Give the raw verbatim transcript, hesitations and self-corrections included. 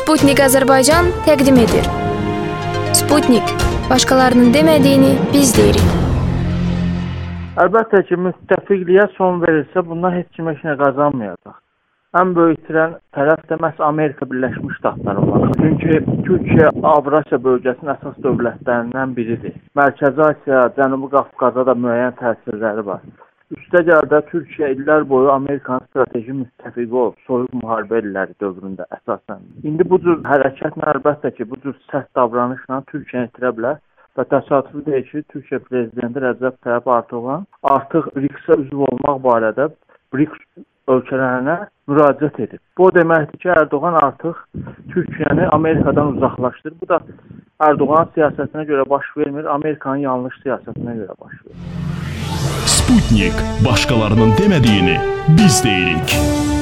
Sputnik Azərbaycan təqdim edir. Sputnik, başqalarının demədiyini biz deyirik. Əlbəttə ki, müttəfiqliyə son verilsə, bundan heç kimə heç nə qazanmayacaq. Ən böyük itirən tərəf də məhz Amerika Birləşmiş Ştatları var. Çünki Türkiyə Avrasiya bölgəsinin əsas dövlətlərindən biridir. Mərkəzi Asiya, Cənubi Qafqaza da müəyyən təsirləri var. Üstəgəldə Türkiyə illər boyu Amerikanın strateji müttəfiqi olub, soyuq müharibə illəri dövründə əsasən. İndi bu cür hərəkətlə əlbəttə ki, bu cür sərt davranışla Türkiyə itirə bilər və təsadüfi deyil ki, Türkiyə prezidenti Rəcəb Tayyip Erdoğan artıq BRICS-ə üzv olmaq barədə BRICS ölkələrinə müraciət edib. Bu deməkdir ki, Erdoğan artıq Türkiyəni Amerikadan uzaqlaşdırır. Bu da Erdoğan siyasətinə görə baş vermir, Amerikanın yanlış siyasətinə görə baş verir. Sputnik, başqalarının demədiyini biz deyirik.